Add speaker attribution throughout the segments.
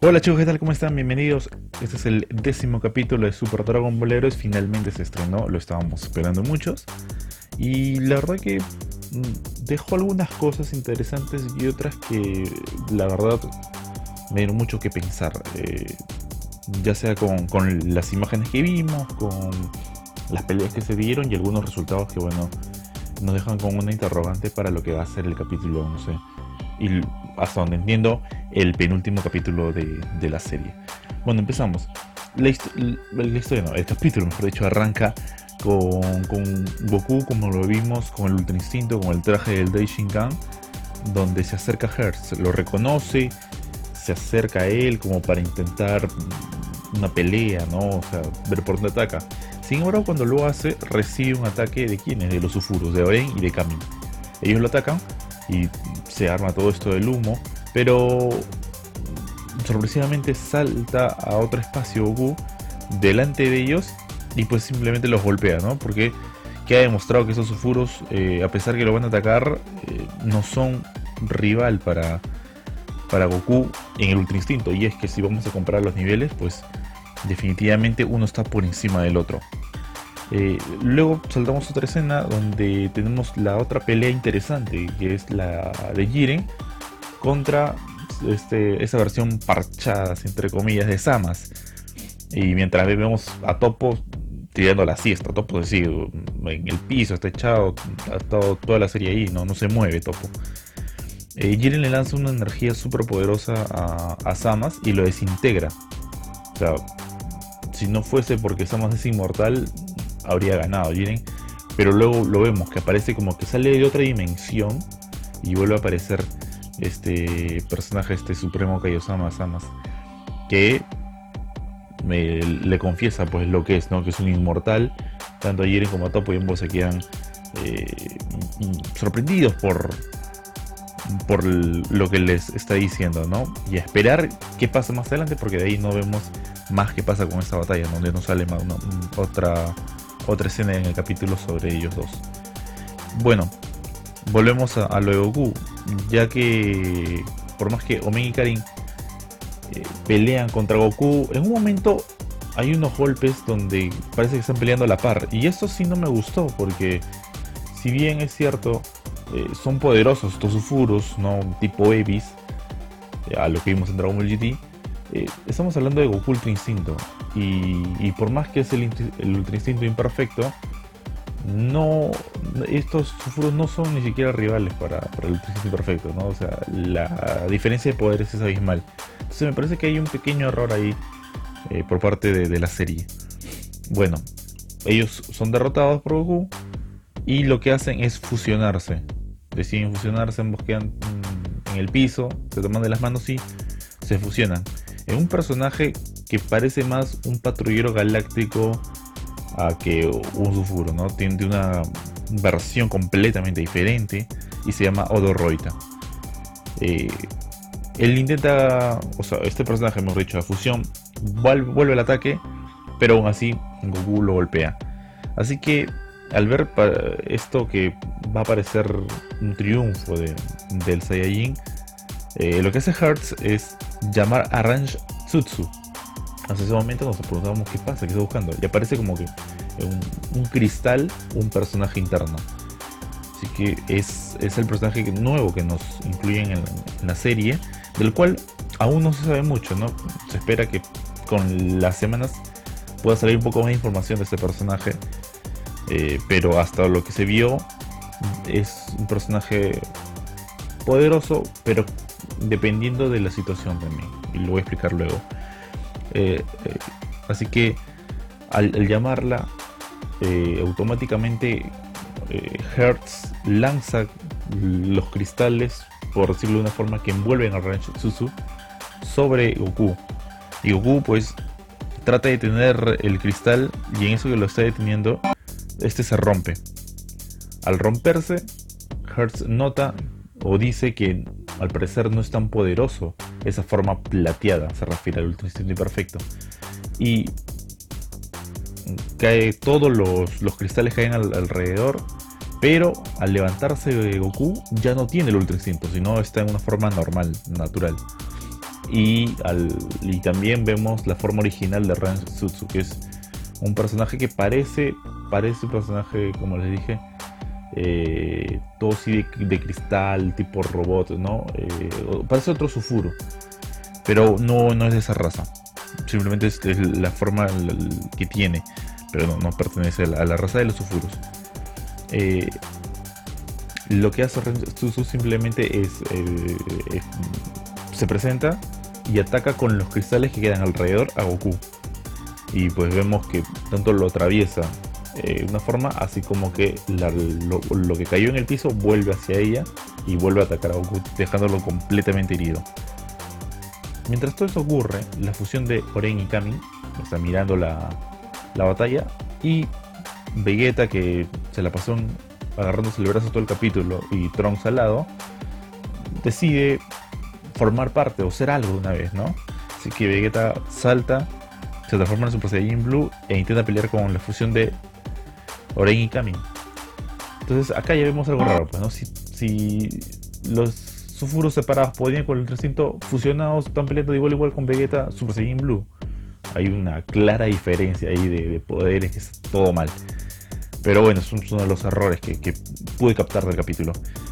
Speaker 1: Hola chicos, ¿qué tal? ¿Cómo están? Bienvenidos. Este es el 10º capítulo de Super Dragon Ball Heroes. Finalmente se estrenó, lo estábamos esperando muchos. Y la verdad que dejó algunas cosas interesantes y otras que la verdad me dieron mucho que pensar. Ya sea con las imágenes que vimos, con las peleas que se dieron y algunos resultados que bueno, nos dejan con una interrogante para lo que va a ser el capítulo 11. Y hasta donde entiendo, el penúltimo capítulo de la serie. Bueno, empezamos. La historia no, el capítulo, mejor dicho, arranca con Goku, como lo vimos, con el Ultra Instinto, con el traje del Daishinkan, donde se acerca a Hertz, lo reconoce, se acerca a él como para intentar una pelea, ¿no? O sea, ver por dónde ataca. Sin embargo, cuando lo hace, recibe un ataque de quienes, de los Ufuros, de Oren y de Kami. Ellos lo atacan y se arma todo esto del humo, pero sorpresivamente salta a otro espacio Goku delante de ellos y pues simplemente los golpea, ¿no? Porque queda demostrado que esos Ufuros, a pesar que lo van a atacar, no son rival para Goku en el Ultra Instinto. Y es que si vamos a comparar los niveles, pues definitivamente uno está por encima del otro. Luego saltamos a otra escena donde tenemos la otra pelea interesante, que es la de Jiren contra esa versión parchada, entre comillas, de Samas. Y mientras vemos a Toppo tirando la siesta, Toppo así en el piso, está echado, ha estado toda la serie ahí, no se mueve Toppo. Jiren le lanza una energía súper poderosa a Samas y lo desintegra. O sea, si no fuese porque Samas es inmortal, habría ganado Jiren, pero luego lo vemos que aparece como que sale de otra dimensión y vuelve a aparecer este personaje, este supremo Kaiosama Samas, que le confiesa pues lo que es, ¿no? Que es un inmortal. Tanto a Jiren como a Toppo y ambos se quedan sorprendidos por lo que les está diciendo, ¿no? Y a esperar qué pasa más adelante, porque de ahí no vemos más qué pasa con esta batalla, donde no sale más otra escena en el capítulo sobre ellos dos. Bueno, volvemos a lo de Goku, ya que por más que Omega y Karin pelean contra Goku, en un momento hay unos golpes donde parece que están peleando a la par, y esto sí no me gustó, porque si bien es cierto, son poderosos estos Ufuros, ¿no? Tipo Evis, a lo que vimos en Dragon Ball GT. Estamos hablando de Goku Ultra Instinto, y por más que es el Ultra Instinto imperfecto, estos Ufuros no son ni siquiera rivales para el Ultra Instinto imperfecto, ¿no? O sea, la diferencia de poderes es abismal. Entonces me parece que hay un pequeño error ahí por parte de la serie. Bueno, ellos son derrotados por Goku y lo que hacen es fusionarse. Deciden fusionarse, ambos quedan en el piso, se toman de las manos y se fusionan en un personaje que parece más un patrullero galáctico que un Ufuro, ¿no? Tiene una versión completamente diferente y se llama Odo Roita. Él intenta, o sea, este personaje, mejor dicho, la fusión, vuelve al ataque, pero aún así Goku lo golpea. Así que al ver esto que va a parecer un triunfo del Saiyajin, lo que hace Hertz es llamar a Range Tsutsu. Hasta ese momento nos preguntábamos qué pasa, qué está buscando, y aparece como que un cristal, un personaje interno. Así que es el personaje nuevo que nos incluyen en la serie, del cual aún no se sabe mucho, ¿no? Se espera que con las semanas pueda salir un poco más de información de este personaje, pero hasta lo que se vio es un personaje poderoso, pero dependiendo de la situación también, y lo voy a explicar luego. Así que al llamarla, automáticamente Hertz lanza los cristales, por decirlo de una forma, que envuelven a Range Tsutsu sobre Goku, y Goku pues trata de detener el cristal, y en eso que lo está deteniendo, este se rompe. Al romperse, Hertz nota o dice que al parecer no es tan poderoso esa forma plateada, se refiere al Ultra Instinto Imperfecto, y todos los cristales caen alrededor, pero al levantarse de Goku ya no tiene el Ultra Instinto, sino está en una forma normal, natural. Y también vemos la forma original de Ren Sutsu, que es un personaje que parece un personaje, como les dije, todo así de cristal, tipo robot, ¿no? Parece otro Sufuru, pero no es de esa raza. Simplemente es la forma que tiene, pero no pertenece a la raza de los Sufurus. Lo que hace Ren Sutsu simplemente se presenta y ataca con los cristales que quedan alrededor a Goku. Y pues vemos que tanto lo atraviesa de una forma, así como que lo que cayó en el piso vuelve hacia ella y vuelve a atacar a Goku, dejándolo completamente herido. Mientras todo esto ocurre, la fusión de Oren y Kami está mirando la batalla, y Vegeta, que se la pasó agarrándose el brazo todo el capítulo, y Trunks al lado, decide formar parte o ser algo de una vez, ¿no? Así que Vegeta salta, se transforma en Super Saiyajin Blue e intenta pelear con la fusión de Oren y Kami. Entonces acá ya vemos algo raro, pues, ¿no? Si los Sufurus separados podían con el instinto fusionados, están peleando de igual con Vegeta Super Saiyajin Blue. Hay una clara diferencia ahí de poderes, que es todo mal. Pero bueno, es uno de los errores que pude captar del capítulo.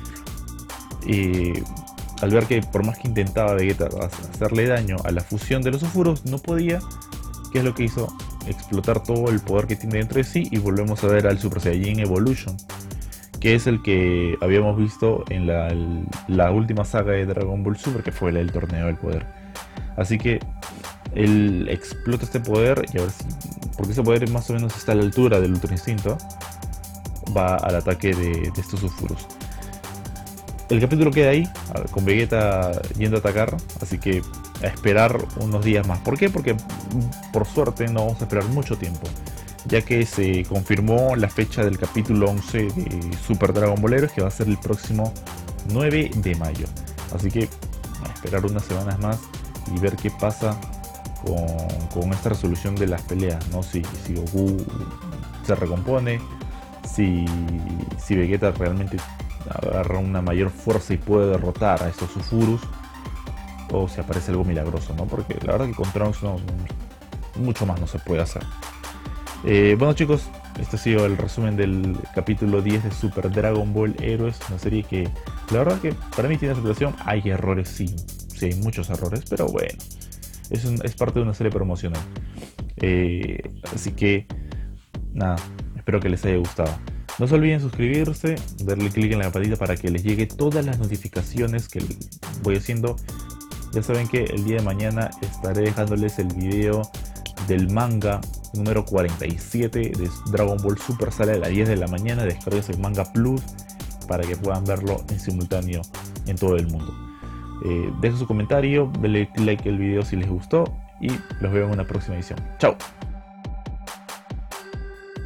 Speaker 1: Al ver que por más que intentaba Vegeta hacerle daño a la fusión de los Sufurus, no podía, ¿qué es lo que hizo? Explotar todo el poder que tiene dentro de sí, y volvemos a ver al Super Saiyajin Evolution, que es el que habíamos visto en la última saga de Dragon Ball Super, que fue el torneo del poder. Así que él explota este poder, y a ver si, porque ese poder más o menos está a la altura del Ultra Instinto, va al ataque de estos Sufurus. El capítulo queda ahí, con Vegeta yendo a atacar, así que a esperar unos días más. ¿Por qué? Porque por suerte no vamos a esperar mucho tiempo, ya que se confirmó la fecha del capítulo 11 de Super Dragon Ball Heroes, que va a ser el próximo 9 de mayo. Así que a esperar unas semanas más y ver qué pasa con esta resolución de las peleas, ¿no? Si Goku se recompone, si Vegeta realmente agarra una mayor fuerza y puede derrotar a estos Sufurus, o si aparece algo milagroso, ¿no? Porque la verdad que con Trunks mucho más no se puede hacer. Bueno, chicos, este ha sido el resumen del capítulo 10 de Super Dragon Ball Heroes, una serie que la verdad que para mí tiene aceptación. Hay errores, sí hay muchos errores, pero bueno, es parte de una serie promocional. Así que nada, espero que les haya gustado. No se olviden suscribirse, darle clic en la campanita para que les llegue todas las notificaciones que voy haciendo. Ya saben que el día de mañana estaré dejándoles el video del manga número 47 de Dragon Ball Super. Sale a las 10 de la mañana. Descargues el manga plus para que puedan verlo en simultáneo en todo el mundo. Dejen su comentario, denle like al video si les gustó, y los veo en una próxima edición. Chao.